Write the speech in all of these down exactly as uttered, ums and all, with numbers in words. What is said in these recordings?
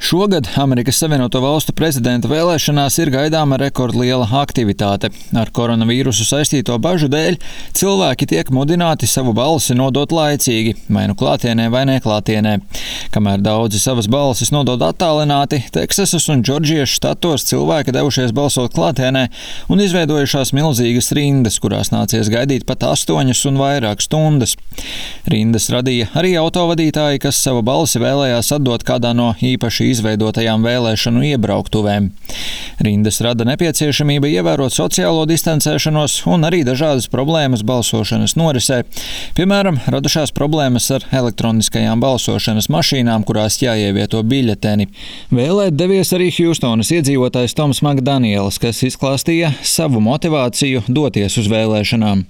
Šogad Amerikas Savienoto Valstu prezidenta vēlēšanās ir gaidāma rekordliela aktivitāte. Ar koronavīrusu saistīto bažu dēļ cilvēki tiek mudināti savu balsi nodot laicīgi, vai nu klātienē vai neklātienē. Kamēr daudzi savas balsis nodod attālināti, Teksasas un Džordžijas štatos cilvēki devušies balsot klātienē un izveidojušās milzīgas rindas, kurās nācies gaidīt pat astoņas un vairāk stundas. Rindas radīja arī autovadītāji, kas savu balsi vēlējās atdot kādā no īpaši izveidotajām vēlēšanu iebrauktuvēm. Rindas rada nepieciešamība ievērot sociālo distancēšanos un arī dažādas problēmas balsošanas norisē. Piemēram, radušās problēmas ar elektroniskajām balsošanas mašīnām, kurās jāievieto biļeteni. Vēlēt devies arī Hjustonas iedzīvotājs Toms Makdaniels, kas izklāstīja savu motivāciju doties uz vēlēšanām.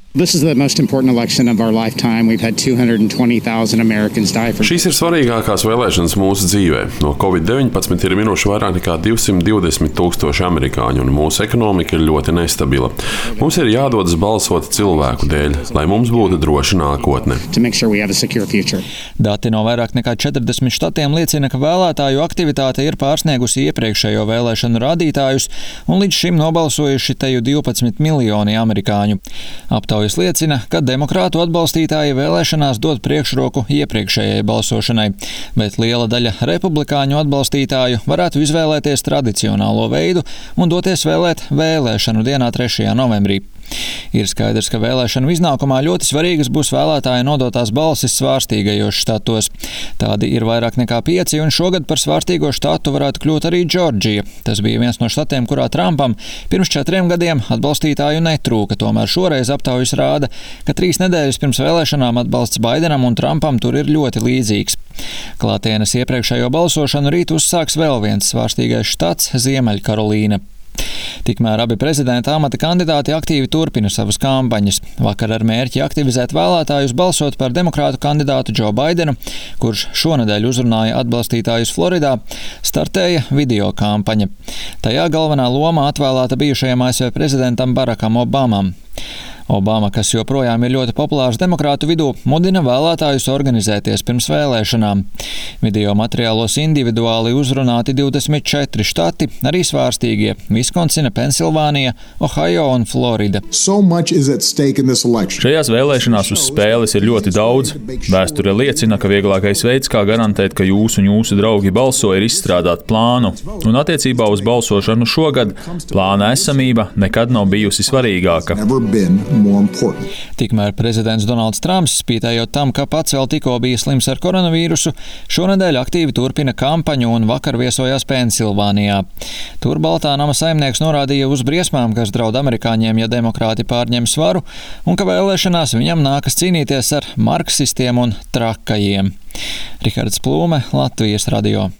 Šīs ir svarīgākās vēlēšanas mūsu dzīvē. No covid deviņpadsmit ir miruši vairāk nekā divsimt divdesmit tūkstoši amerikāņu, un mūsu ekonomika ir ļoti nestabila. Mums ir jādodas balsot cilvēku dēļ, lai mums būtu droša nākotne. Dati no vairāk nekā četrdesmit štatiem liecina, ka vēlētāju aktivitāte ir pārsniegusi iepriekšējo vēlēšanu rādītājus, un līdz šim nobalsojuši teju divpadsmit miljoni amerikāņu. Aptaujas liecina, ka demokrātu atbalstītāji vēlēšanās dod priekšroku iepriekšējai balsošanai, bet liela daļa republikāņu atbalstītāju varētu izvēlēties tradicionālo veidu un doties vēlēt vēlēšanu dienā trešajā novembrī. Ir skaidrs, ka vēlēšanu iznākumā ļoti svarīgas būs vēlētāju nodotās balsis svārstīgajos štatos. Tādi ir vairāk nekā pieci, un šogad par svārstīgo štatu varētu kļūt arī Džordžija. Tas bija viens no štatiem, kurā Trumpam pirms četriem gadiem atbalstītāju netrūka, tomēr šoreiz aptaujas rāda, ka trīs nedēļas pirms vēlēšanām atbalsts Baidenam un Trumpam tur ir ļoti līdzīgs. Klātienes iepriekšējo balsošanu rīt uzsāks vēl viens svārstīgais štats – Ziemeļkarolīna. Tikmēr abi prezidenta amata kandidāti aktīvi turpina savas kampaņas. Vakar ar mērķi aktivizēt vēlētājus balsot par demokrātu kandidātu Džo Baidenu, kurš šonedēļ uzrunāja atbalstītājus Floridā, startēja video kampaņa. Tajā galvenā loma atvēlēta bijušajam A S V prezidentam Barakam Obamam. Obama, kas joprojām ir ļoti populārs demokrātu vidū, mudina vēlētājus organizēties pirms vēlēšanām. Video materiālos individuāli uzrunāti divdesmit četri štati, arī svārstīgie – Viskonsina, Pensilvānija, Ohajo un Florida. So Šajās vēlēšanās uz spēles ir ļoti daudz. Vēsture liecina, ka vieglākais veids, kā garantēt, ka jūs un jūsu draugi balso, ir izstrādāt plānu. Un attiecībā uz balsošanu šogad plāna esamība nekad nav bijusi svarīgāka. Tikmēr prezidents Donalds Trumps, spītējot tam, ka pats vēl tikko bija slims ar koronavīrusu, šonedēļ aktīvi turpina kampaņu un vakar viesojās Pensilvānijā. Tur Baltā nama saimnieks norādīja uz briesmām, kas draud amerikāņiem, ja demokrāti pārņem svaru, un ka vēlēšanās viņam nākas cīnīties ar marksistiem un trakajiem. Rihards Plūme, Latvijas radio.